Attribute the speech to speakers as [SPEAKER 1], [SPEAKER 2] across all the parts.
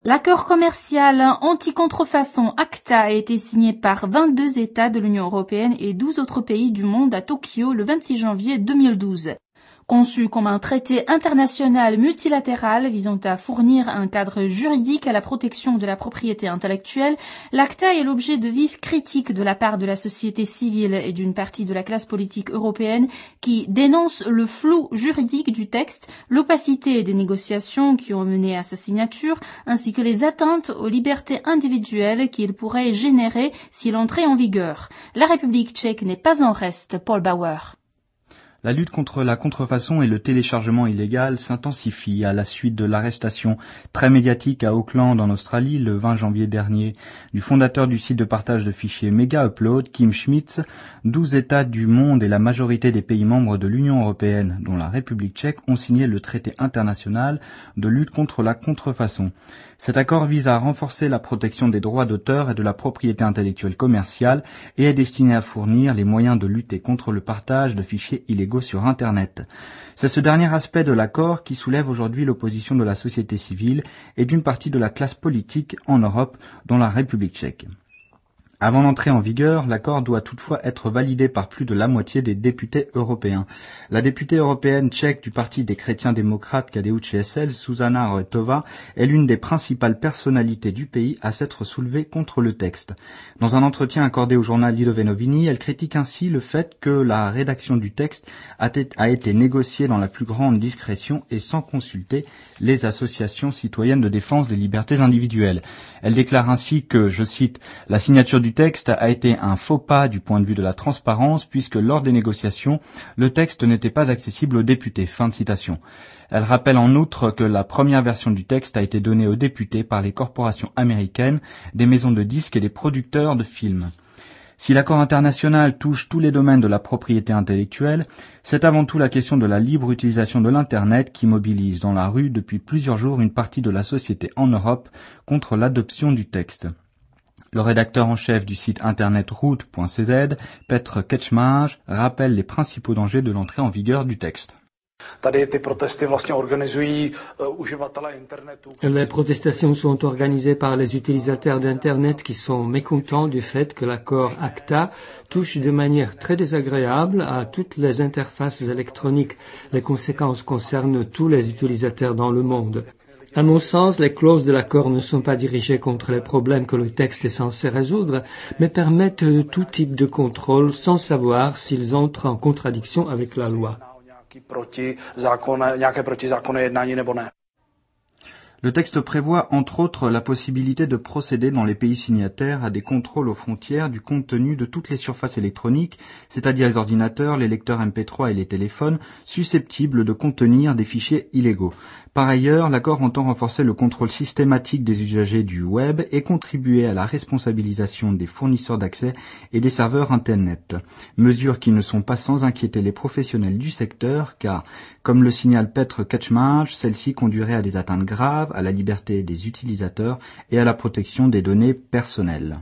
[SPEAKER 1] L'accord commercial anti-contrefaçon ACTA a été signé par 22 États de l'Union européenne et 12 autres pays du monde à Tokyo le 26 janvier 2012. Conçu comme un traité international multilatéral visant à fournir un cadre juridique à la protection de la propriété intellectuelle, l'ACTA est l'objet de vives critiques de la part de la société civile et d'une partie de la classe politique européenne qui dénonce le flou juridique du texte, l'opacité des négociations qui ont mené à sa signature, ainsi que les atteintes aux libertés individuelles qu'il pourrait générer s'il entrait en vigueur. La République tchèque n'est pas en reste, Paul Bauer.
[SPEAKER 2] La lutte contre la contrefaçon et le téléchargement illégal s'intensifie à la suite de l'arrestation très médiatique à Auckland en Australie le 20 janvier dernier du fondateur du site de partage de fichiers Mega Upload, Kim Schmitz. 12 États du monde et la majorité des pays membres de l'Union européenne, dont la République tchèque, ont signé le traité international de lutte contre la contrefaçon. Cet accord vise à renforcer la protection des droits d'auteur et de la propriété intellectuelle commerciale et est destiné à fournir les moyens de lutter contre le partage de fichiers illégaux sur Internet. C'est ce dernier aspect de l'accord qui soulève aujourd'hui l'opposition de la société civile et d'une partie de la classe politique en Europe, dont la République tchèque. Avant l'entrée en vigueur, l'accord doit toutefois être validé par plus de la moitié des députés européens. La députée européenne tchèque du Parti des chrétiens démocrates KDU-ČSL, Zuzana Roitová, est l'une des principales personnalités du pays à s'être soulevée contre le texte. Dans un entretien accordé au journal Lidové noviny, elle critique ainsi le fait que la rédaction du texte a été négociée dans la plus grande discrétion et sans consulter les associations citoyennes de défense des libertés individuelles. Elle déclare ainsi que, je cite, « La signature du texte a été un faux pas du point de vue de la transparence puisque lors des négociations, le texte n'était pas accessible aux députés. » Fin de citation. Elle rappelle en outre que la première version du texte a été donnée aux députés par les corporations américaines, des maisons de disques et des producteurs de films. Si l'accord international touche tous les domaines de la propriété intellectuelle, c'est avant tout la question de la libre utilisation de l'Internet qui mobilise dans la rue depuis plusieurs jours une partie de la société en Europe contre l'adoption du texte. Le rédacteur en chef du site internet root.cz, Petr Kečmář, rappelle les principaux dangers de l'entrée en vigueur du texte.
[SPEAKER 3] Les protestations sont organisées par les utilisateurs d'Internet qui sont mécontents du fait que l'accord ACTA touche de manière très désagréable à toutes les interfaces électroniques. Les conséquences concernent tous les utilisateurs dans le monde. À mon sens, les clauses de l'accord ne sont pas dirigées contre les problèmes que le texte est censé résoudre, mais permettent tout type de contrôle sans savoir s'ils entrent en contradiction avec la loi.
[SPEAKER 2] Le texte prévoit, entre autres, la possibilité de procéder dans les pays signataires à des contrôles aux frontières du contenu de toutes les surfaces électroniques, c'est-à-dire les ordinateurs, les lecteurs MP3 et les téléphones, susceptibles de contenir des fichiers illégaux. Par ailleurs, l'accord entend renforcer le contrôle systématique des usagers du web et contribuer à la responsabilisation des fournisseurs d'accès et des serveurs Internet. Mesures qui ne sont pas sans inquiéter les professionnels du secteur, car, comme le signale Petr Kečmář, celle-ci conduirait à des atteintes graves à la liberté des utilisateurs et à la protection des données personnelles.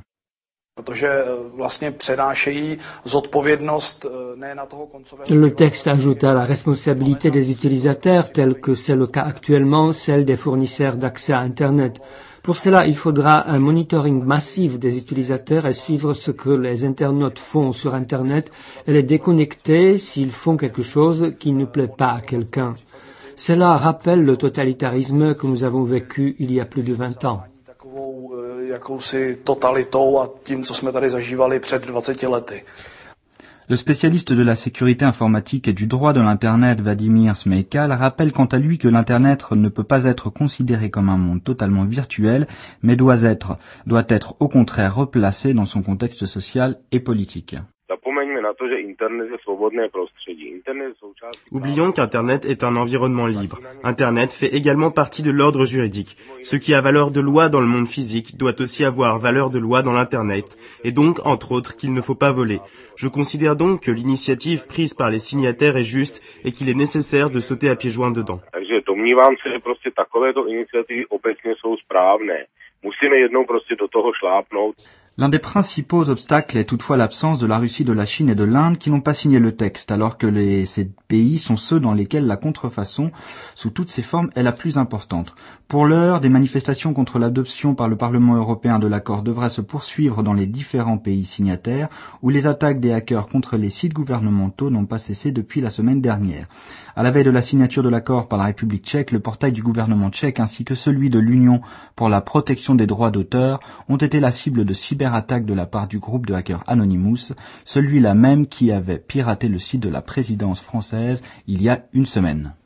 [SPEAKER 3] Le texte ajoute à la responsabilité des utilisateurs, tel que c'est le cas actuellement, celle des fournisseurs d'accès à Internet. Pour cela, il faudra un monitoring massif des utilisateurs et suivre ce que les internautes font sur Internet et les déconnecter s'ils font quelque chose qui ne plaît pas à quelqu'un. Cela rappelle le totalitarisme que nous avons vécu il y a plus de 20 ans.
[SPEAKER 2] Le spécialiste de la sécurité informatique et du droit de l'Internet, Vladimir Smejkal, rappelle quant à lui que l'Internet ne peut pas être considéré comme un monde totalement virtuel, mais doit être au contraire replacé dans son contexte social et politique.
[SPEAKER 4] Oublions qu'Internet est un environnement libre. Internet fait également partie de l'ordre juridique. Ce qui a valeur de loi dans le monde physique doit aussi avoir valeur de loi dans l'Internet, et donc, entre autres, qu'il ne faut pas voler. Je considère donc que l'initiative prise par les signataires est juste et qu'il est nécessaire de sauter à pieds joints dedans.
[SPEAKER 2] L'un des principaux obstacles est toutefois l'absence de la Russie, de la Chine et de l'Inde qui n'ont pas signé le texte, alors que ces pays sont ceux dans lesquels la contrefaçon, sous toutes ses formes, est la plus importante. Pour l'heure, des manifestations contre l'adoption par le Parlement européen de l'accord devraient se poursuivre dans les différents pays signataires, où les attaques des hackers contre les sites gouvernementaux n'ont pas cessé depuis la semaine dernière. À la veille de la signature de l'accord par la République tchèque, le portail du gouvernement tchèque ainsi que celui de l'Union pour la protection des droits d'auteur ont été la cible de cyberattaques de la part du groupe de hackers Anonymous, celui-là même qui avait piraté le site de la présidence française il y a une semaine.